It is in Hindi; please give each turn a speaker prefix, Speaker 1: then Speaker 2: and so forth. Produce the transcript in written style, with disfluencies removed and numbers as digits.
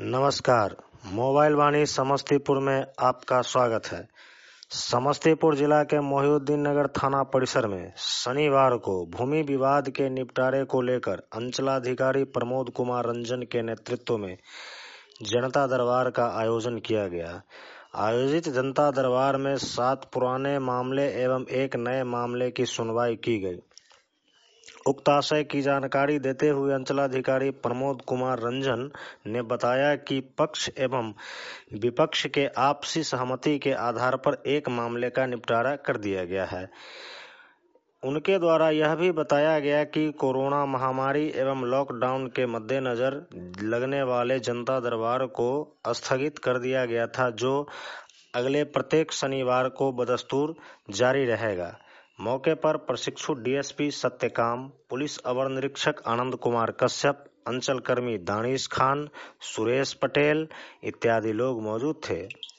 Speaker 1: नमस्कार। मोबाइल वाणी समस्तीपुर में आपका स्वागत है। समस्तीपुर जिला के मोहिउद्दीन नगर थाना परिसर में शनिवार को भूमि विवाद के निपटारे को लेकर अंचलाधिकारी प्रमोद कुमार रंजन के नेतृत्व में जनता दरबार का आयोजन किया गया। आयोजित जनता दरबार में 7 पुराने मामले एवं एक नए मामले की सुनवाई की गई। उक्त आशय की जानकारी देते हुए अंचलाधिकारी प्रमोद कुमार रंजन ने बताया कि पक्ष एवं विपक्ष के आपसी सहमति के आधार पर एक मामले का निपटारा कर दिया गया है। उनके द्वारा यह भी बताया गया कि कोरोना महामारी एवं लॉकडाउन के मद्देनजर लगने वाले जनता दरबार को स्थगित कर दिया गया था, जो अगले प्रत्येक शनिवार को बदस्तूर जारी रहेगा। मौके पर प्रशिक्षु डीएसपी सत्यकाम, पुलिस अवर निरीक्षक आनंद कुमार कश्यप, अंचल कर्मी दानिश खान, सुरेश पटेल इत्यादि लोग मौजूद थे।